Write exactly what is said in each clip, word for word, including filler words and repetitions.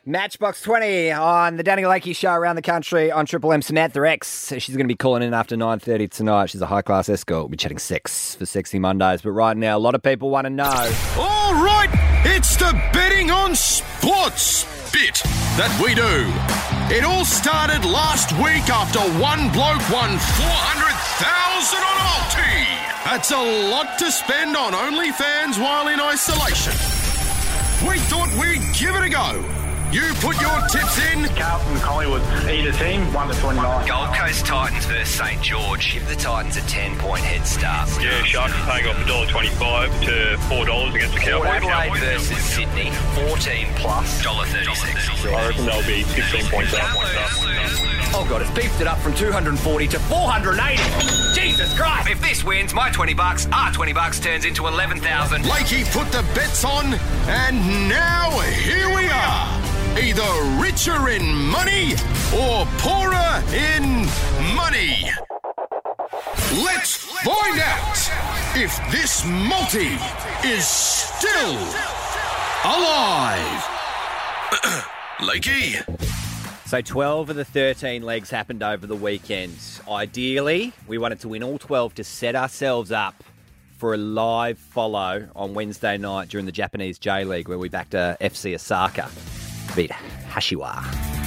Matchbox twenty on the Danny Lakey Show around the country on Triple M. Samantha X. She's going to be calling in after nine thirty tonight. She's a high-class escort. We'll be chatting sex for Sexy Mondays. But right now, a lot of people want to know. All right, it's the betting on sports bit that we do. It all started last week after one bloke won four hundred thousand dollars on Alti. That's a lot to spend on OnlyFans while in isolation. We thought we'd give it a go. You put your tips in. Carlton, Collingwood, either team, one to twenty-nine. Gold Coast Titans versus St George. Give the Titans a ten-point head start. Yeah, Sharks are paying off one dollar twenty-five to four dollars against the Cowboys. Adelaide versus Sydney, fourteen plus, one dollar thirty-six. I reckon they'll be fifteen points up. Oh, God, it's beefed it up from two hundred forty to four hundred eighty. Jesus Christ. If this wins, my twenty bucks, our twenty bucks turns into eleven thousand. Lakey put the bets on, and now here we are. Either richer in money or poorer in money. Let's find out if this multi is still alive. Lakey. So twelve of the thirteen legs happened over the weekend. Ideally, we wanted to win all twelve to set ourselves up for a live follow on Wednesday night during the Japanese J-League where we backed uh, F C Osaka. Beat Hashiwa.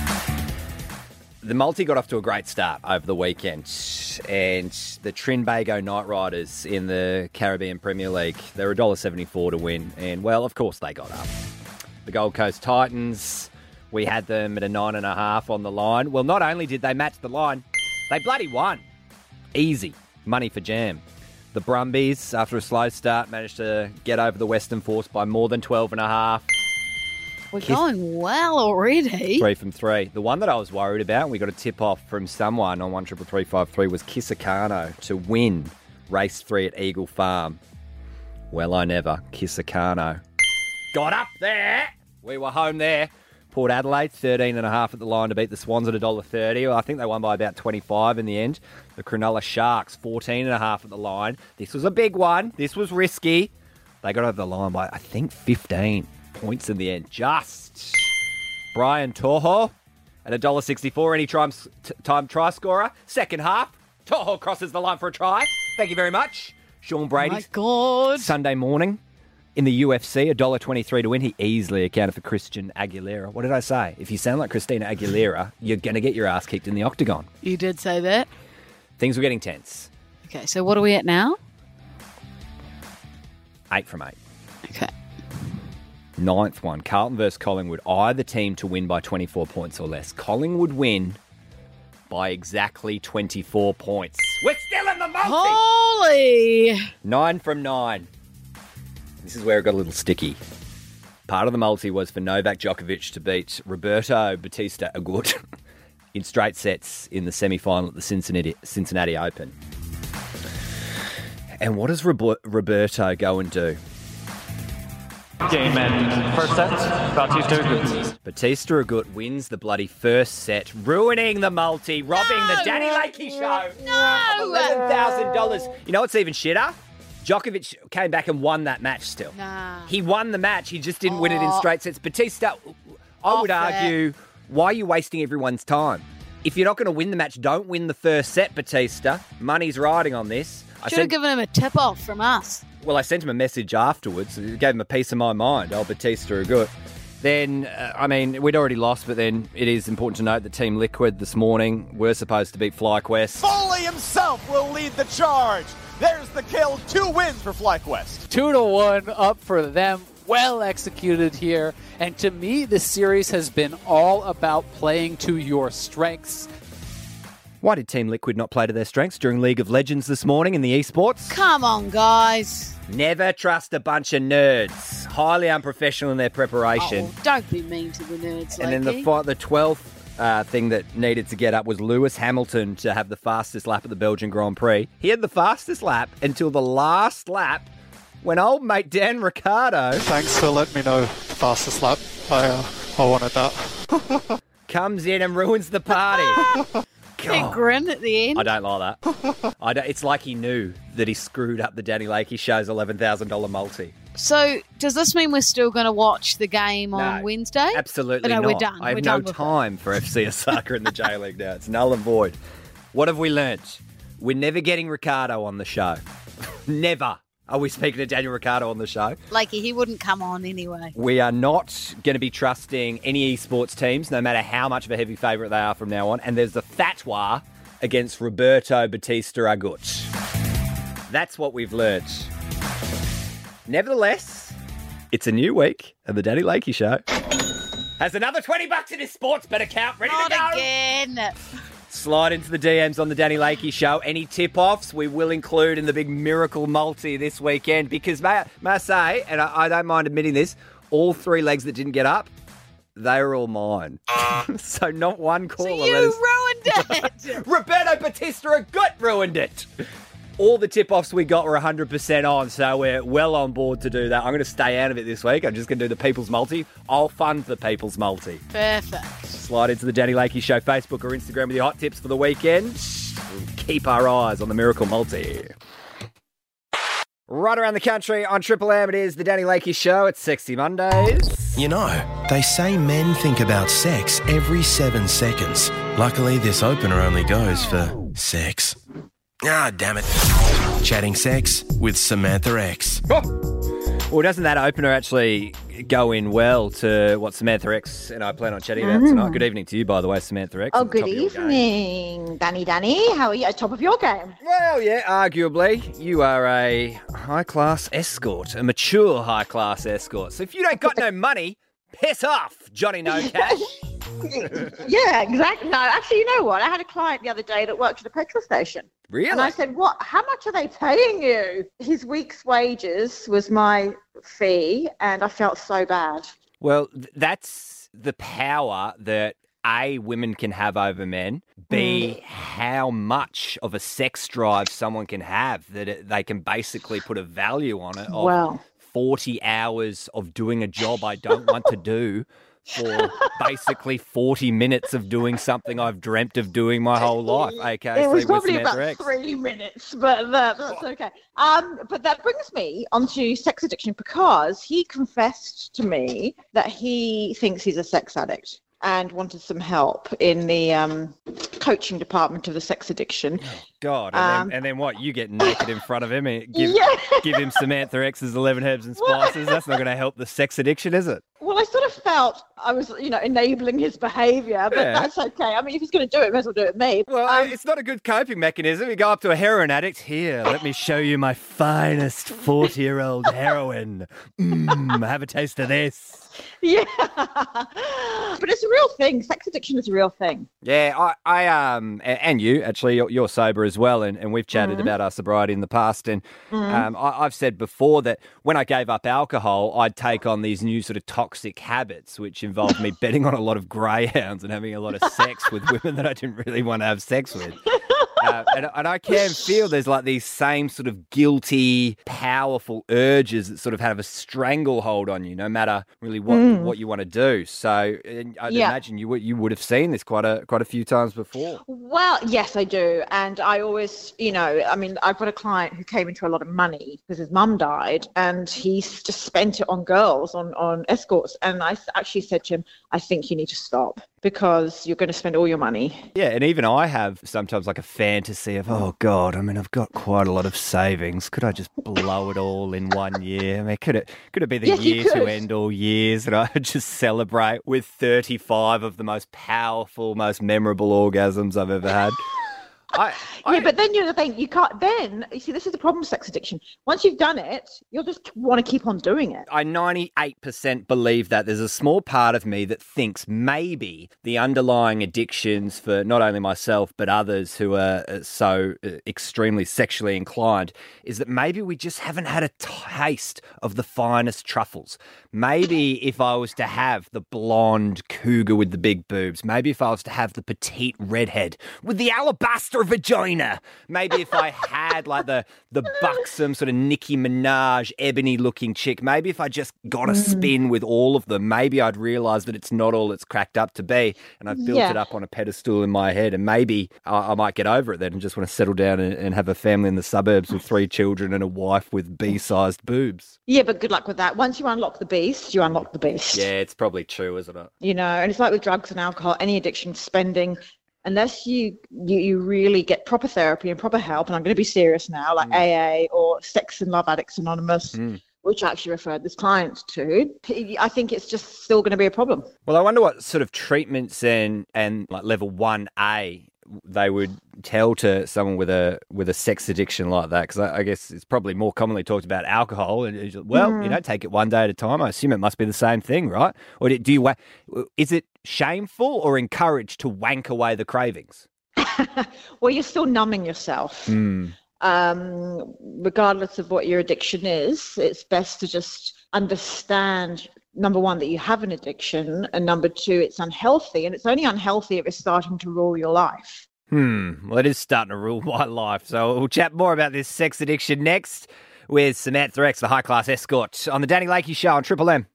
The multi got off to a great start over the weekend, and the Trinbago Knight Riders in the Caribbean Premier League, they were one dollar seventy-four to win, and well, of course they got up. The Gold Coast Titans, we had them at a nine and a half on the line. Well, not only did they match the line, they bloody won. Easy money for Jam. The Brumbies, after a slow start, managed to get over the Western Force by more than twelve and a half. We're going well already. Three from three. The one that I was worried about, and we got a tip-off from someone on one triple three five three, was Kisakano to win race three at Eagle Farm. Well, I never. Kisakano got up there. We were home there. Port Adelaide, thirteen and a half at the line to beat the Swans at one dollar thirty. Well, I think they won by about twenty-five in the end. The Cronulla Sharks, fourteen and a half at the line. This was a big one. This was risky. They got over the line by, I think, fifteen points in the end. Just Brian Toho at one dollar sixty-four. Any time, time try scorer. Second half, Toho crosses the line for a try. Thank you very much. Sean Brady. Oh my God. Sunday morning in the U F C, one dollar twenty-three to win. He easily accounted for Christian Aguilera. What did I say? If you sound like Christina Aguilera, you're going to get your ass kicked in the octagon. You did say that. Things were getting tense. Okay, so what are we at now? Eight from eight. Okay. Ninth one, Carlton versus Collingwood. Either team to win by twenty-four points or less. Collingwood win by exactly twenty-four points. We're still in the multi! Holy! Nine from nine. This is where it got a little sticky. Part of the multi was for Novak Djokovic to beat Roberto Bautista Agut in straight sets in the semi-final at the Cincinnati, Cincinnati Open. And what does Rob- Roberto go and do? Game and first set, Bautista Agut. Bautista Agut wins the bloody first set, ruining the multi, robbing No! the Danny Lakey Show No! of eleven thousand dollars. You know what's even shitter? Djokovic came back and won that match still. Nah. He won the match, he just didn't win it in Oh. straight sets. Batista, I would Off it. argue, why are you wasting everyone's time? If you're not going to win the match, don't win the first set, Batista. Money's riding on this. I Should have sent- given him a tip-off from us. Well, I sent him a message afterwards. It gave him a piece of my mind. Oh, Batista are good. Then, uh, I mean, we'd already lost, but then it is important to note that Team Liquid this morning were supposed to beat FlyQuest. Foley himself will lead the charge. There's the kill. Two wins for FlyQuest. Two to one up for them. Well executed here. And to me, this series has been all about playing to your strengths. Why did Team Liquid not play to their strengths during League of Legends this morning in the esports? Come on, guys. Never trust a bunch of nerds. Highly unprofessional in their preparation. Oh, don't be mean to the nerds, and then the Lakey. fi- the twelfth uh, thing that needed to get up was Lewis Hamilton to have the fastest lap at the Belgian Grand Prix. He had the fastest lap until the last lap when old mate Dan Ricciardo Thanks for letting me know fastest lap. I, uh, I wanted that. comes in and ruins the party. Big grin at the end. I don't like that. I don't, it's like he knew that he screwed up the Danny Lakey Show's eleven thousand dollars multi. So, does this mean we're still going to watch the game on No, Wednesday? Absolutely no, not. we're done. I have we're no done with time for F C Osaka in the J-League now. It's null and void. What have we learnt? We're never getting Ricardo on the show. Never are we speaking to Daniel Ricciardo on the show. Like, he wouldn't come on anyway. We are not going to be trusting any esports teams, no matter how much of a heavy favourite they are from now on. And there's a fatwa against Roberto Batista Agut. That's what we've learnt. Nevertheless, it's a new week, and the Danny Lakey Show has another twenty bucks in his sports bet account ready Not to go. again. Slide into the D Ms on the Danny Lakey Show. Any tip-offs we will include in the big miracle multi this weekend because, may, may I say, and I, I don't mind admitting this, all three legs that didn't get up, they were all mine. So not one caller. So you let us... ruined it. Roberto Batista Agut ruined it. All the tip-offs we got were one hundred percent on, so we're well on board to do that. I'm going to stay out of it this week. I'm just going to do the People's Multi. I'll fund the People's Multi. Perfect. Slide into the Danny Lakey Show Facebook or Instagram with your hot tips for the weekend. We'll keep our eyes on the Miracle Multi. Right around the country on Triple M, it is the Danny Lakey Show. It's Sexy Mondays. You know, they say men think about sex every seven seconds. Luckily, this opener only goes for sex. Ah, damn it. Chatting sex with Samantha X. Oh. Well, doesn't that opener actually go in well to what Samantha X and I plan on chatting about Mm. tonight? Good evening to you, by the way, Samantha X. Oh, at the good top of your game. evening, Danny Danny. How are you? At top of your game. Well, yeah, arguably. You are a high-class escort, a mature high-class escort. So if you don't got no money, piss off, Johnny No Cash. Yeah, exactly. No, actually, you know what? I had a client the other day that worked at a petrol station. Really? And I said, "What? How much are they paying you?" His week's wages was my fee, and I felt so bad. Well, th- that's the power that A, women can have over men, B, how much of a sex drive someone can have that it, they can basically put a value on it of Wow. forty hours of doing a job I don't want to do for basically forty minutes of doing something I've dreamt of doing my whole life. Okay, It was sleep with probably Samantha about X. three minutes, but that, that's okay. Um, but that brings me onto sex addiction because he confessed to me that he thinks he's a sex addict and wanted some help in the um, coaching department of the sex addiction. God, and, Um, then, and then what? You get naked in front of him and give, Yeah. give him Samantha X's eleven herbs and spices. That's not going to help the sex addiction, is it? Well, I sort of felt I was, you know, enabling his behaviour, but Yeah. that's okay. I mean, if he's going to do it, may as well do it with me. Well, Um, it's not a good coping mechanism. You go up to a heroin addict. Here, let me show you my finest forty-year-old heroin. Mmm, have a taste of this. yeah. But it's a real thing. Sex addiction is a real thing. Yeah, I, I um, a- and you actually, you're, you're sober as well, and, and we've chatted Mhm. about our sobriety in the past. And Mhm. um, I, I've said before that when I gave up alcohol, I'd take on these new sort of toxic habits, which involved me betting on a lot of greyhounds and having a lot of sex with women that I didn't really want to have sex with. Uh, and, and I can feel there's like these same sort of guilty, powerful urges that sort of have a stranglehold on you, no matter really what Mm. what you want to do. So and I'd Yeah. imagine you would you would have seen this quite a quite a few times before. Well, yes, I do. And I always, you know, I mean, I've got a client who came into a lot of money because his mum died and he's just spent it on girls, on, on escorts. And I s- actually said to him, I think you need to stop because you're going to spend all your money. Yeah, and even I have sometimes like a fantasy of, oh God, I mean, I've got quite a lot of savings. Could I just blow it all in one year? I mean, could it could it be the Yes, you year to could. end all years and I just celebrate with thirty-five of the most powerful, most memorable orgasms I've ever had? I, Yeah, but then you're the thing, you can't, then, you see, this is the problem with sex addiction. Once you've done it, you'll just want to keep on doing it. I ninety-eight percent believe that. There's a small part of me that thinks maybe the underlying addictions for not only myself but others who are uh, so uh, extremely sexually inclined is that maybe we just haven't had a taste of the finest truffles. Maybe if I was to have the blonde cougar with the big boobs, maybe if I was to have the petite redhead with the alabaster vagina. Maybe if I had like the the buxom sort of Nicki Minaj, ebony-looking chick, maybe if I just got a spin with all of them, maybe I'd realise that it's not all it's cracked up to be, and I've built Yeah. it up on a pedestal in my head, and maybe I, I might get over it then and just want to settle down and, and have a family in the suburbs with three children and a wife with bee-sized boobs. Yeah, but good luck with that. Once you unlock the beast, you unlock the beast. Yeah, it's probably true, isn't it? You know, and it's like with drugs and alcohol, any addiction, spending, unless you, you, you really get proper therapy and proper help, and I'm going to be serious now, like Mm. A A or Sex and Love Addicts Anonymous, Mm. which I actually referred this client to, I think it's just still going to be a problem. Well, I wonder what sort of treatments and, and like level one A they would tell to someone with a with a sex addiction like that, because I, I guess it's probably more commonly talked about alcohol. And it's, well, Mm. you know, take it one day at a time. I assume it must be the same thing, right? Or do you? wa- Is it shameful or encouraged to wank away the cravings? Well, you're still numbing yourself. Mm. Um, regardless of what your addiction is, it's best to just understand, number one, that you have an addiction, and number two, it's unhealthy. And it's only unhealthy if it's starting to rule your life. Hmm. Well, it is starting to rule my life. So we'll chat more about this sex addiction next with Samantha X, the high-class escort, on the Danny Lakey Show on Triple M.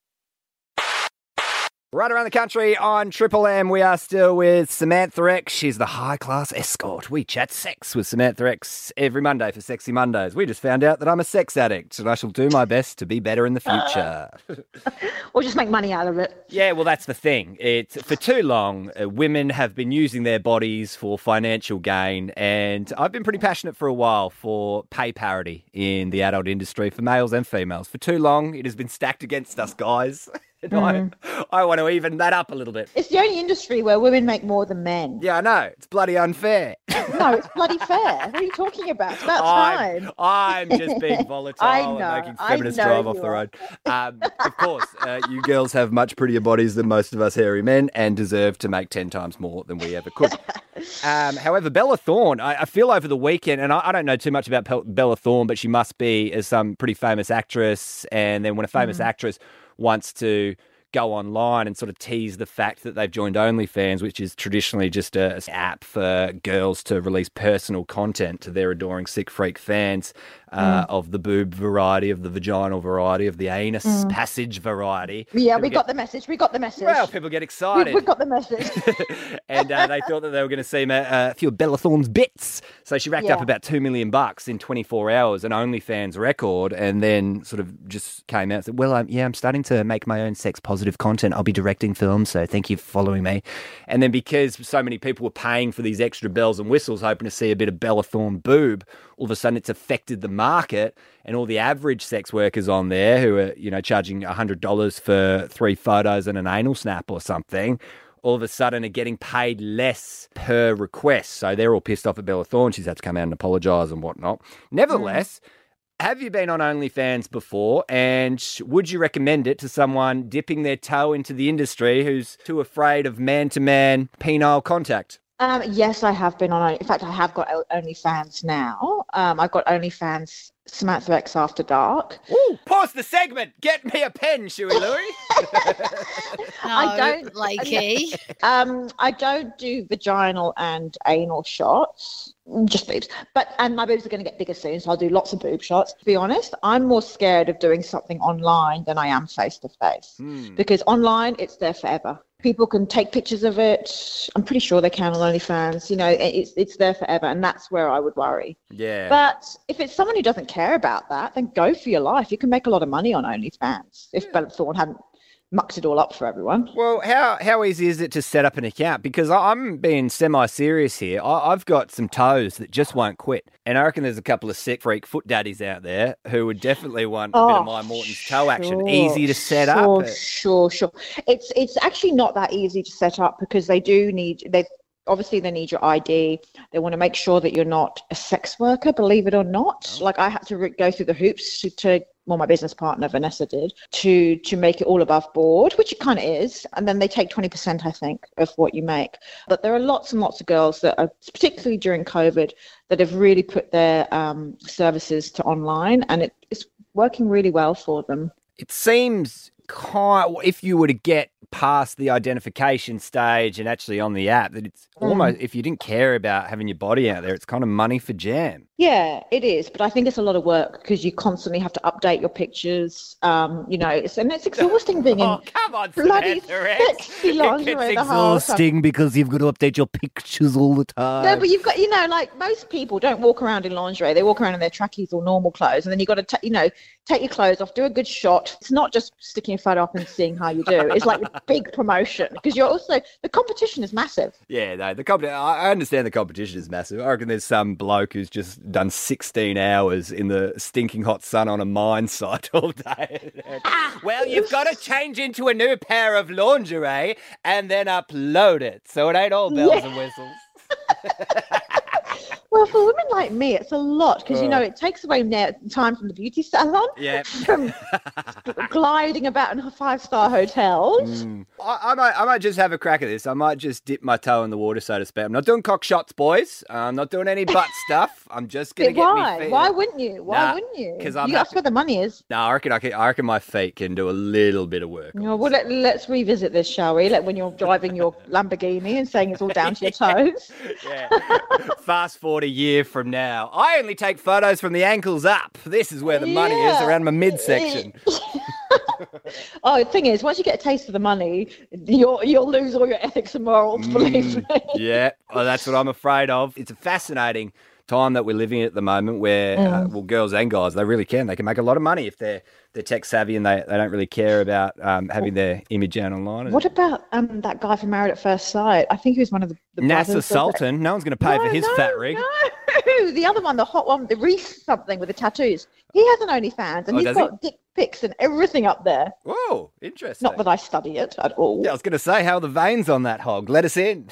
Right around the country on Triple M, we are still with Samantha X. She's the high-class escort. We chat sex with Samantha X every Monday for Sexy Mondays. We just found out that I'm a sex addict, and I shall do my best to be better in the future. Or just make money out of it. Yeah, well, that's the thing. It's for too long, uh, women have been using their bodies for financial gain, and I've been pretty passionate for a while for pay parity in the adult industry for males and females. For too long, it has been stacked against us, guys. And Mm. I, I want to even that up a little bit. It's the only industry where women make more than men. Yeah, I know. It's bloody unfair. No, it's bloody fair. What are you talking about? It's about I'm, time. I'm just being volatile I know, and making I feminists know drive off you the are. road. Um, of course, uh, you girls have much prettier bodies than most of us hairy men and deserve to make ten times more than we ever could. Um, however, Bella Thorne, I, I feel over the weekend, and I, I don't know too much about Pel- Bella Thorne, but she must be as some pretty famous actress. And then when a famous Mm. actress wants to go online and sort of tease the fact that they've joined OnlyFans, which is traditionally just a, an app for girls to release personal content to their adoring sick freak fans uh, Mm. of the boob variety, of the vaginal variety, of the anus Mm. passage variety. Yeah, People we get- got the message. We got the message. Well, people get we, excited. we got the message. and uh, they thought that they were going to see a, a few of Bella Thorne's bits. So she racked up Yeah. about two million bucks in twenty-four hours, an OnlyFans record, and then sort of just came out and said, well, um, yeah, I'm starting to make my own sex positive content. I'll be directing films, so thank you for following me. And then because so many people were paying for these extra bells and whistles, hoping to see a bit of Bella Thorne boob, all of a sudden it's affected the market, and all the average sex workers on there who are, you know, charging one hundred dollars for three photos and an anal snap or something, all of a sudden are getting paid less per request. So they're all pissed off at Bella Thorne. She's had to come out and apologise and whatnot. Nevertheless, have you been on OnlyFans before, and would you recommend it to someone dipping their toe into the industry who's too afraid of man-to-man penile contact? Um, yes, I have been on. In fact, I have got O- OnlyFans now. Um, I've got OnlyFans Samantha X After Dark. Ooh, pause the segment. Get me a pen, Shuey Louie. I don't, Lakey. Um, I don't do vaginal and anal shots. Just boobs. But and my boobs are going to get bigger soon, so I'll do lots of boob shots. To be honest, I'm more scared of doing something online than I am face to face. Hmm. Because online, it's there forever. People can take pictures of it. I'm pretty sure they can on OnlyFans. You know, it's it's there forever, and that's where I would worry. Yeah. But if it's someone who doesn't care about that, then go for your life. You can make a lot of money on OnlyFans if Bella Thorne hadn't mucked it all up for everyone. Well, how how easy is it to set up an account? Because I- I'm being semi-serious here. I- I've got some toes that just won't quit. And I reckon there's a couple of sick freak foot daddies out there who would definitely want a bit of Oh, my Morton's toe action. Sure, Easy to set sure, up. Sure, sure. It's it's actually not that easy to set up because they do need they obviously they need your I D. They want to make sure that you're not a sex worker, believe it or not. Oh. Like I had to re- go through the hoops to, to well, my business partner Vanessa did to to make it all above board, which it kind of is. And then they take twenty percent, I think, of what you make. But there are lots and lots of girls that are, particularly during COVID, that have really put their um, services to online, and it, it's working really well for them. It seems kind if you were to get past the identification stage and actually on the app that it's Mm. almost, if you didn't care about having your body out there, it's kind of money for jam. Yeah, it is, but I think it's a lot of work because you constantly have to update your pictures. Um, you know, it's, and it's exhausting being in Oh, come on, bloody Samantha X. sexy lingerie the whole time. because you've got to update your pictures all the time. No, but you've got, you know, like most people don't walk around in lingerie. They walk around in their trackies or normal clothes, and then you've got to, ta- you know, take your clothes off, do a good shot. It's not just sticking your photo up and seeing how you do. It's like a big promotion because you're also, the competition is massive. Yeah, no, the competition. I understand the competition is massive. I reckon there's some bloke who's just done sixteen hours in the stinking hot sun on a mine site all day. Well, you've got to change into a new pair of lingerie and then upload it, so it ain't all bells Yeah. and whistles. Well, for women like me, it's a lot because, you Oh. know, it takes away na- time from the beauty salon, Yeah. from gliding about in five-star hotels. Mm. I, I might, I might just have a crack at this. I might just dip my toe in the water, so to speak. I'm not doing cock shots, boys. I'm not doing any butt stuff. I'm just gonna But get why? me feet. Why wouldn't you? Why Nah, wouldn't you? 'cause I'm you that's happy- where the money is. No, I reckon I, can, I reckon my feet can do a little bit of work. No, well, let, let's revisit this, shall we? Like when you're driving your Lamborghini and saying it's all down to your toes. Yeah. Fast forward a year from now. I only take photos from the ankles up. This is where the money is, Yeah. around my midsection. Oh, the thing is, once you get a taste of the money, you'll you'll lose all your ethics and morals. Believe me. Yeah, well, that's what I'm afraid of. It's a fascinating time that we're living in at the moment where, uh, Mm. well, girls and guys, they really can. They can make a lot of money if they're they're tech savvy and they, they don't really care about um, having their image out online. What about um that guy from Married at First Sight? I think he was one of the, the NASA brothers of the- Sultan. No one's going to pay No, for his no, fat rig. No, the other one, the hot one, the Reese something with the tattoos. He has an OnlyFans, and Oh, he's does he? got dick pics and everything up there. Whoa, interesting. Not that I study it at all. Yeah, I was going to say, how are the veins on that hog? Let us in.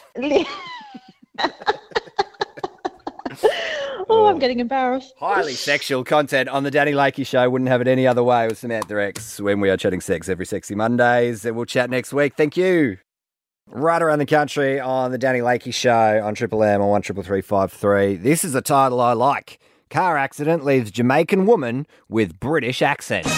Oh, I'm getting embarrassed. Highly sexual content on the Danny Lakey Show. Wouldn't have it any other way with Samantha X when we are chatting sex every Sexy Mondays. And we'll chat next week. Thank you. Right around the country on the Danny Lakey Show on Triple M on one triple three five three. This is a title I like. Car accident leaves Jamaican woman with British accent.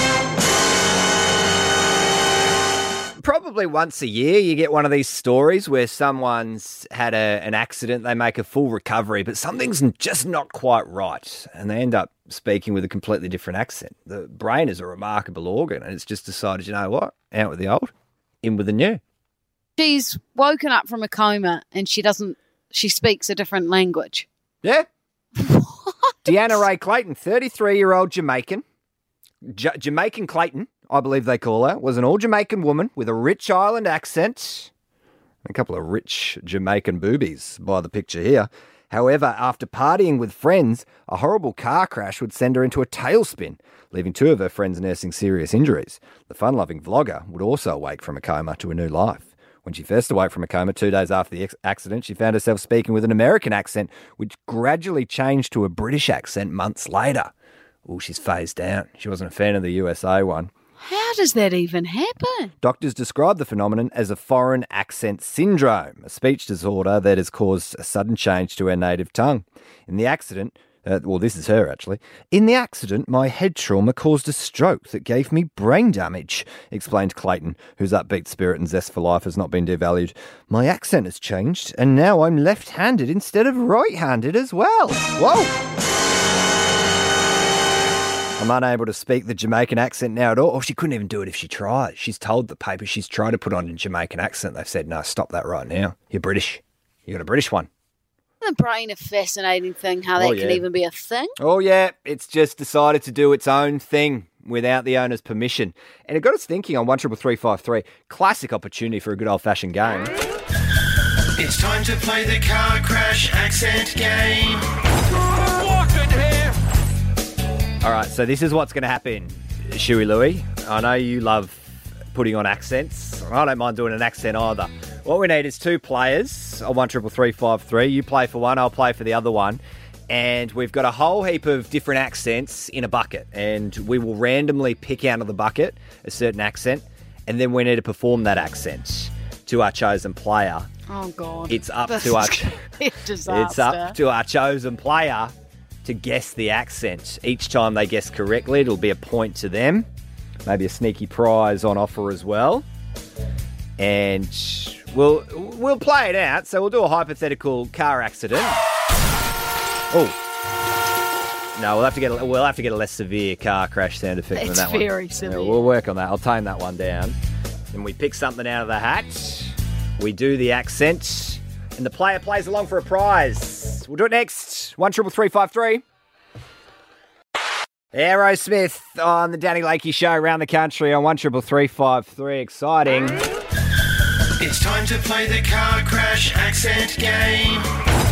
Probably once a year you get one of these stories where someone's had a, an accident, they make a full recovery, but something's just not quite right, and they end up speaking with a completely different accent. The brain is a remarkable organ, and it's just decided, you know what, out with the old, in with the new. She's woken up from a coma and she doesn't, she speaks a different language. Yeah. Deanna Ray Clayton, thirty-three-year-old Jamaican, J- Jamaican Clayton, I believe they call her, was an all-Jamaican woman with a rich island accent. A couple of rich Jamaican boobies by the picture here. However, after partying with friends, a horrible car crash would send her into a tailspin, leaving two of her friends nursing serious injuries. The fun-loving vlogger would also awake from a coma to a new life. When she first awoke from a coma two days after the ex- accident, she found herself speaking with an American accent, which gradually changed to a British accent months later. Oh, she's phased out. She wasn't a fan of the U S A one. How does that even happen? Doctors describe the phenomenon as a foreign accent syndrome, a speech disorder that has caused a sudden change to her native tongue. In the accident, uh, well, this is her actually. In the accident, my head trauma caused a stroke that gave me brain damage, explained Clayton, whose upbeat spirit and zest for life has not been devalued. My accent has changed, and now I'm left-handed instead of right-handed as well. Whoa! I'm unable to speak the Jamaican accent now at all. Or she couldn't even do it if she tried. She's told the paper she's tried to put on a Jamaican accent. They've said, no, stop that right now. You're British. You got a British one. The brain, a fascinating thing, how that Oh, can yeah. even be a thing. Oh, yeah. It's just decided to do its own thing without the owner's permission. And it got us thinking on one triple three five three. Classic opportunity for a good old-fashioned game. It's time to play the car crash accent game. All right, so this is what's going to happen, Shuey Louie. I know you love putting on accents. I don't mind doing an accent either. What we need is two players on one triple three five three. You play for one, I'll play for the other one. And we've got a whole heap of different accents in a bucket. And we will randomly pick out of the bucket a certain accent. And then we need to perform that accent to our chosen player. Oh, God. It's up This to our... is gonna be a disaster. It's up to our chosen player to guess the accent. Each time they guess correctly, it'll be a point to them. Maybe a sneaky prize on offer as well. And we'll we'll play it out. So we'll do a hypothetical car accident. Oh. No, we'll have to get a, we'll have to get a less severe car crash sound effect than It's that one. very severe. Yeah, we'll work on that. I'll tone that one down. And we pick something out of the hat. We do the accent, and the player plays along for a prize. We'll do it next. One triple three five three. Aerosmith on the Danny Lakey Show around the country on one triple three five three. Exciting. It's time to play the car crash accent game.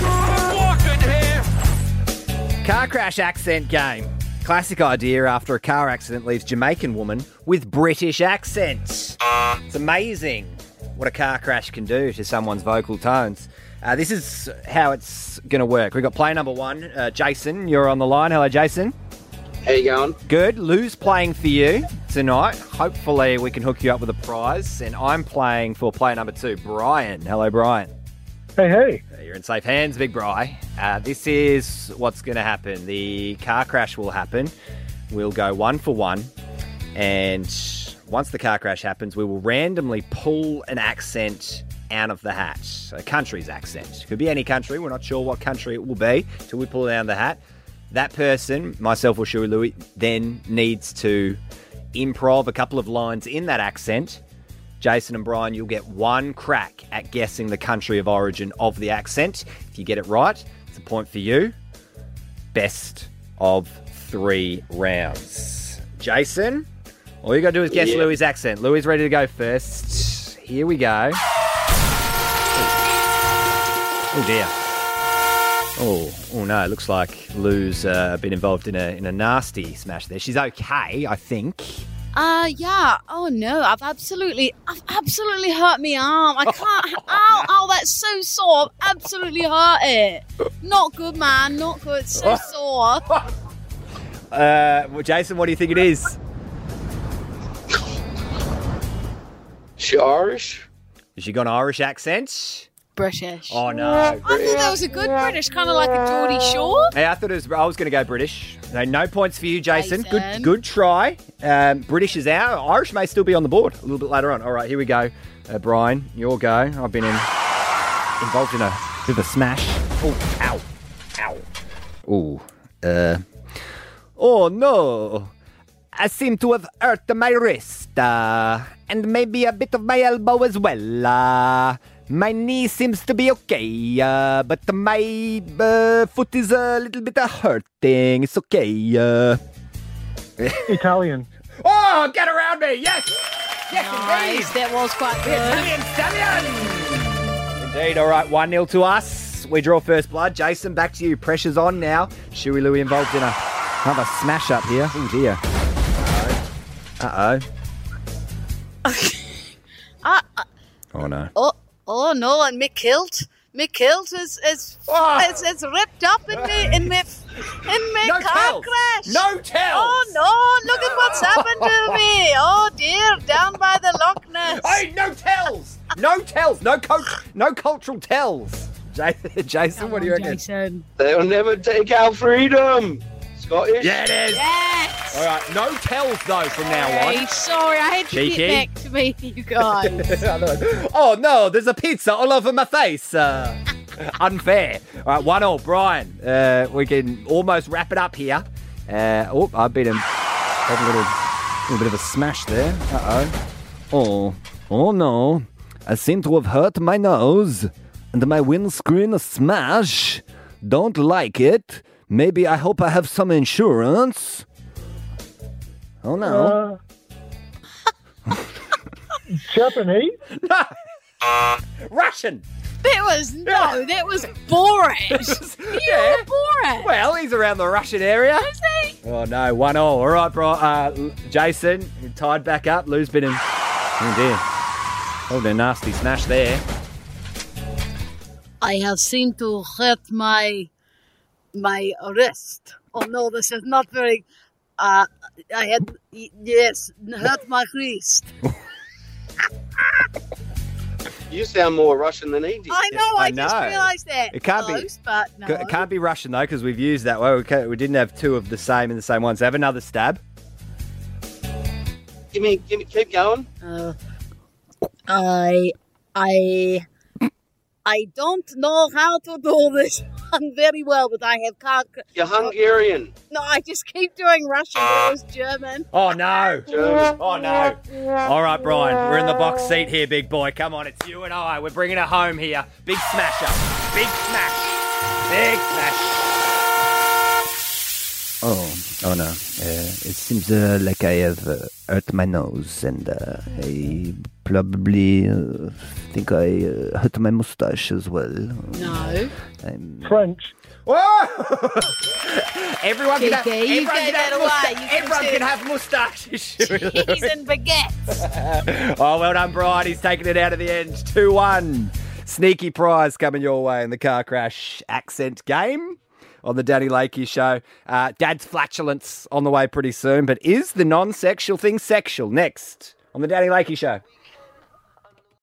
Car crash accent game. Classic idea after a car accident leaves Jamaican woman with British accent. It's amazing what a car crash can do to someone's vocal tones. Uh, this is how it's going to work. We've got player number one, uh, Jason. You're on the line. Hello, Jason. How you going? Good. Lou's playing for you tonight. Hopefully we can hook you up with a prize. And I'm playing for player number two, Brian. Hello, Brian. Hey, hey. You're in safe hands, Big Bri. Uh, this is what's going to happen. The car crash will happen. We'll go one for one. And once the car crash happens, we will randomly pull an accent out of the hat. A country's accent. Could be any country. We're not sure what country it will be till we pull it out of the hat. That person, myself or Shuey Louie, then needs to improv a couple of lines in that accent. Jason and Brian, you'll get one crack at guessing the country of origin of the accent. If you get it right, it's a point for you. Best of three rounds. Jason, all you got to do is guess Yeah. Louis' accent. Louis ready to go first. Here we go. Oh, dear. Oh, oh no, it looks like Lou's uh, been involved in a in a nasty smash there. She's okay, I think. Uh, yeah. Oh, no. I've absolutely, I've absolutely hurt my arm. I can't. ow, ow, that's so sore. I've absolutely hurt it. Not good, man. Not good. So sore. Uh, well, Jason, what do you think it is? She Irish? Has she got an Irish accent? British. Oh, no. I thought that was a good British, kind of like a Geordie Shore. Hey, I thought it was. I was going to go British. No, no points for you, Jason. Jason. Good, good try. Um, British is out. Irish may still be on the board a little bit later on. All right, here we go. Uh, Brian, your go. I've been in, involved in a bit of a smash. Oh, ow, ow. Oh, uh. Oh no! I seem to have hurt my wrist, uh, and maybe a bit of my elbow as well. Uh, my knee seems to be okay, uh, but my uh, foot is a little bit uh, hurting. It's okay. Uh. Italian. Oh, get around me! Yes, yes, Nice. indeed. That was quite The good. Italian stallion. Indeed. All right, one nil to us. We draw first blood. Jason, back to you. Pressure's on now. Shuey Louie involved in a another smash up here. Oh dear. Uh oh. Uh, uh, Oh no. oh, oh no! And my kilt, my kilt is is Oh. it's, it's ripped up in me in me in me No car tells. crash. No tells. Oh no! Look at what's happened to me. Oh dear! Down by the Loch Ness. Hey, no tells. No tells. No cult. No cultural tells. J- Jason, what do you reckon? Jason. They'll never take our freedom. Scottish? Yeah, it is. Yes. All right, no tells though from now Hey, on. sorry, I had to Cheeky. get back to me, you guys. Oh no, there's a pizza all over my face. Uh, unfair. All right, one all. Brian, uh, we can almost wrap it up here. Uh, oh, I beat him. Had a little, little bit of a smash there. Uh oh. Oh, oh no! I seem to have hurt my nose, and my windscreen a smash. Don't like it. Maybe I hope I have some insurance. Oh no. Uh, Japanese? No. Russian. That was no, that was Borat. You Yeah. were Borat. Well, he's around the Russian area. Is he? Oh no, one all. All right, bro. Uh, L- Jason, you're tied back up. Lou's been in. Oh dear. Oh, a nasty smash there. I have seemed to hurt my my wrist. Oh no, this is not very. Uh, I had yes, hurt my wrist. You sound more Russian than he did. I know. I, I just know. realised that. It can't be- Close, but no. C- It can't be Russian though, because we've used that. Well, we, can't- we didn't have two of the same in the same one. So have another stab. Give me, give me, keep going. Uh, I, I, I don't know how to do this one very well, but I have car. You're Hungarian. No, I just keep doing Russian. It was German. Oh, no. German. Oh, no. All right, Brian, we're in the box seat here, big boy. Come on, it's you and I. We're bringing it home here. Big smasher. Big smash. Big smash. Oh, oh no. Uh, it seems uh, like I have uh, hurt my nose, and uh, I probably uh, think I uh, hurt my mustache as well. No. I'm... French. Whoa! everyone can have, Kiki, you everyone gave can that have, away. musta- You everyone can can have moustaches. Cheese and baguettes. Oh, well done, Brian. He's taking it out of the end. two one. Sneaky prize coming your way in the car crash accent game on the Danny Lakey Show. Uh, Dad's flatulence on the way pretty soon, but is the non-sexual thing sexual? Next on the Danny Lakey Show.